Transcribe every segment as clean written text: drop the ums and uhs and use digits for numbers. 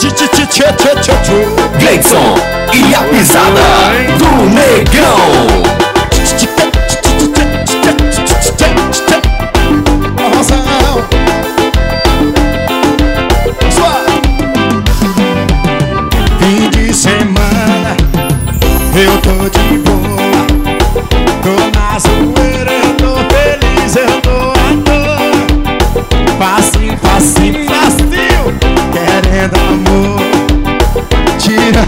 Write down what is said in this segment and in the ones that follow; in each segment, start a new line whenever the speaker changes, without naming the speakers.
Gleidson e a pisada do Negrão.
Fim de semana eu tô de boa, tô na zoeira, eu tô feliz, eu tô à toa. Facinho, facinho, facinho, querendo amor. Tira.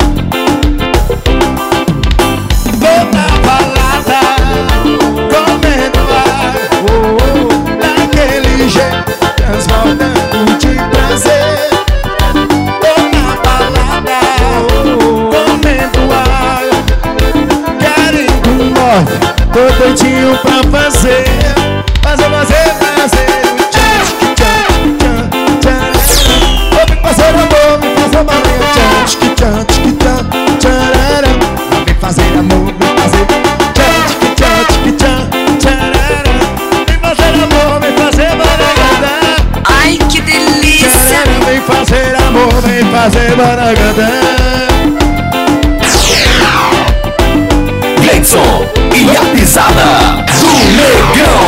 Tô na balada, comendo ar, daquele jeito, transbordando de prazer. Tô na balada, comendo ar, querendo um morde, tô doidinho pra fazer. Fazer amor, me fazer marinho, tchan, tchan, tchan, tcharará. Vem fazer amor, me fazer tchan, tchan, tchan, tcharará. Vem fazer amor, me fazer baragada.
Ai, que delícia!
Vem fazer amor, vem fazer baragada.
Gleidson e a pisada do Negrão.